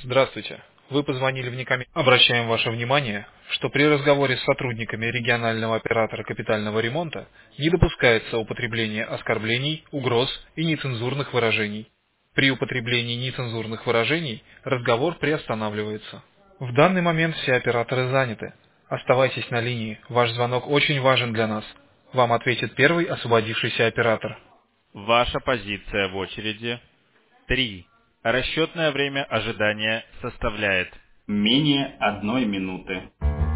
Здравствуйте. Вы позвонили в Никами. Обращаем ваше внимание, что при разговоре с сотрудниками регионального оператора капитального ремонта не допускается употребление оскорблений, угроз и нецензурных выражений. При употреблении нецензурных выражений разговор приостанавливается. В данный момент все операторы заняты. Оставайтесь на линии. Ваш звонок очень важен для нас. Вам ответит первый освободившийся оператор. Ваша позиция в очереди 3. Расчетное время ожидания составляет менее 1 минуты.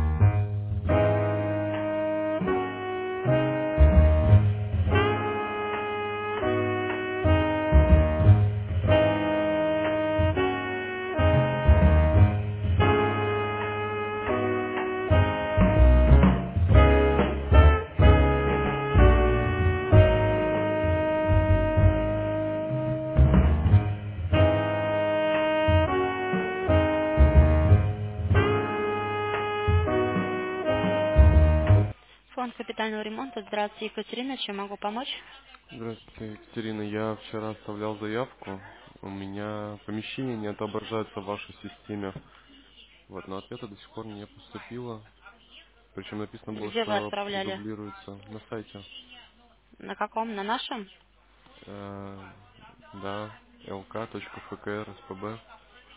Фонд капитального ремонта. Здравствуйте, Екатерина. Чем могу помочь? Здравствуйте, Екатерина. Я вчера оставлял заявку. У меня помещение не отображается в вашей системе. Вот, но ответа до сих пор не поступило. Причем написано было, Где вы что отправляли? продублируется на сайте. На каком? На нашем? Э, да, lk.fkr.spb.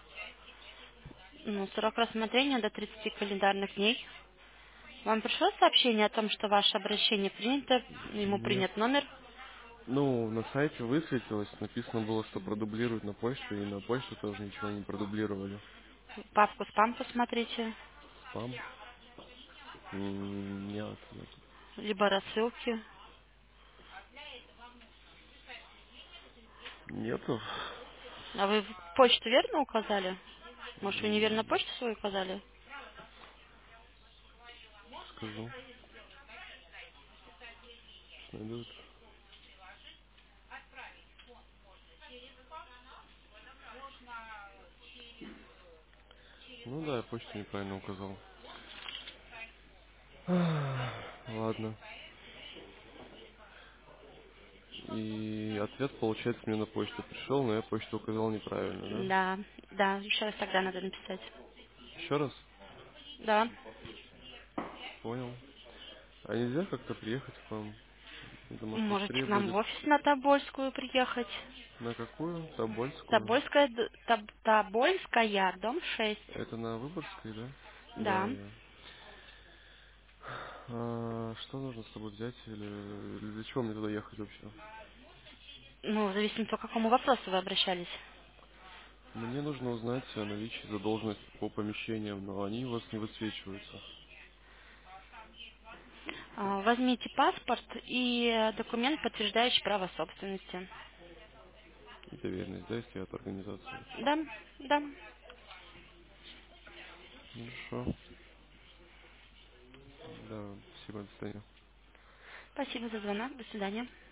Ну, срок рассмотрения до 30 календарных дней. Вам пришло сообщение о том, что ваше обращение принято, ему Нет. принят номер? Ну, на сайте высветилось, написано было, что продублируют на почту, и на почту тоже ничего не продублировали. Папку спам посмотрите, Спам? Нет. либо рассылки. Нету. А вы почту верно указали? Может, вы неверно почту свою указали? Скажу. Сейчас найду это. Ну да, я почту неправильно указал. Ладно. И ответ, получается, мне на почту пришел, но я почту указал неправильно, да? Да, да, еще раз тогда надо написать. Еще раз? Да. Понял. А нельзя как-то приехать к вам? Это, может, Можете быстрее к нам в будет. офис на Тобольскую приехать. На какую? Тобольскую. Тобольская, Тобольская, дом 6. Это на Выборгской, да? Да, Да. я. Что нужно с собой взять или для чего мне туда ехать вообще? Ну, в зависимости по какому вопросу вы обращались. Мне нужно узнать о наличии задолженности по помещениям, но они у вас не высвечиваются. Возьмите паспорт и документ, подтверждающий право собственности. И доверенность, да, если от организации. Да, да. Хорошо. Да, спасибо, до свидания. Спасибо за звонок. До свидания.